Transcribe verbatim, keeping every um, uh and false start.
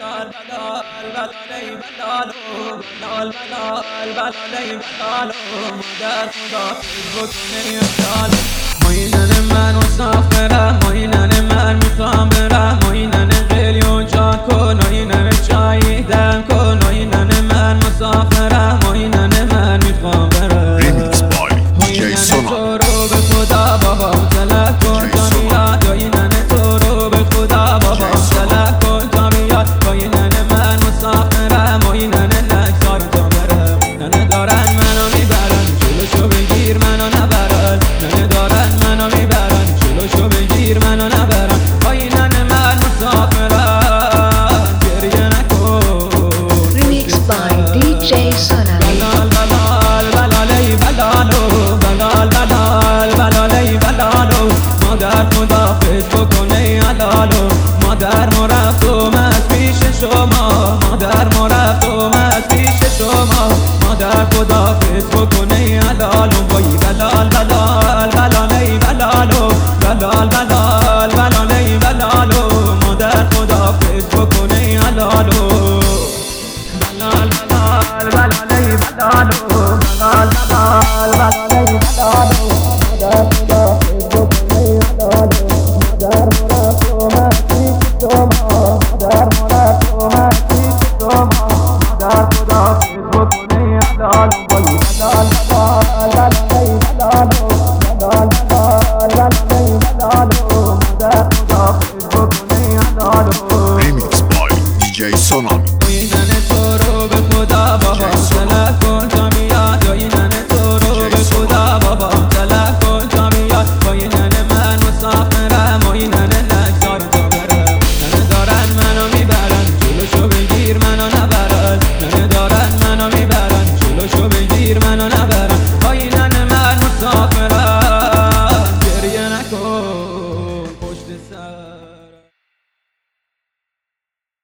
ماینن من مسافرم، ماینن من میخوام برم، ماینن قلیون جا کن، ماینن چاییدم کن، ماینن من مسافرم، ماینن من میخوام برم. Remix by دی جی سونا. تو رو به خدا بابا طلب کن تا بیاد، ماینن تو رو به خدا بابا طلب کن تا بیاد، ماینن من مسافرم، ماینن نگذار تا برم. ننه دارن منو میبرن جلوشو بگیر منو نبرن، ننه دارن منو میبرن جلوشو بگیر منو نبرن. ماینن من مسافرم گریه نکن. Remix by دی جی سونا. بلال بلال بلالی بلالو، بلال بلال بلالی بلالو، مادر خدافظ بکنه علالو، مادر ما رفتم از پیش شما، مادر ما رفتم از پیش شما، مادر خدافظ بکنه علالو. وای بلال بلال بلالی بلالو، بلال بلال بلالی بلالو، مادر خدافظ بکنه